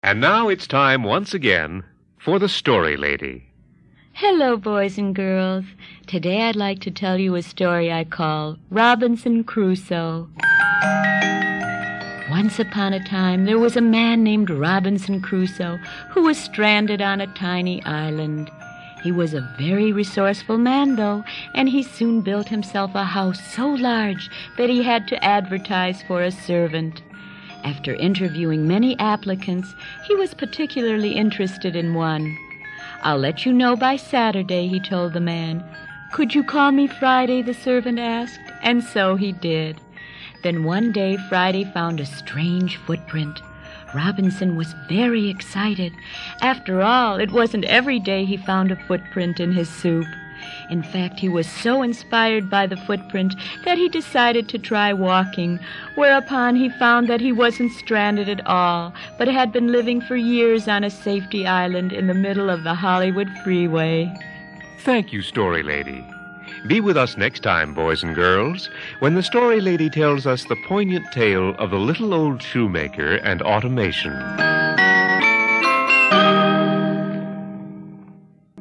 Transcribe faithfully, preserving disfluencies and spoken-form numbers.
And now it's time once again for the Story Lady. Hello, boys and girls. Today I'd like to tell you a story I call Robinson Crusoe. Once upon a time, there was a man named Robinson Crusoe who was stranded on a tiny island. He was a very resourceful man, though, and he soon built himself a house so large that he had to advertise for a servant. After interviewing many applicants, he was particularly interested in one. "I'll let you know by Saturday," he told the man. "Could you call me Friday?" the servant asked, and so he did. Then one day Friday found a strange footprint. Robinson was very excited. After all, it wasn't every day he found a footprint in his soup. In fact, he was so inspired by the footprint that he decided to try walking, whereupon he found that he wasn't stranded at all, but had been living for years on a safety island in the middle of the Hollywood freeway. Thank you, Story Lady. Be with us next time, boys and girls, when the Story Lady tells us the poignant tale of the little old shoemaker and automation.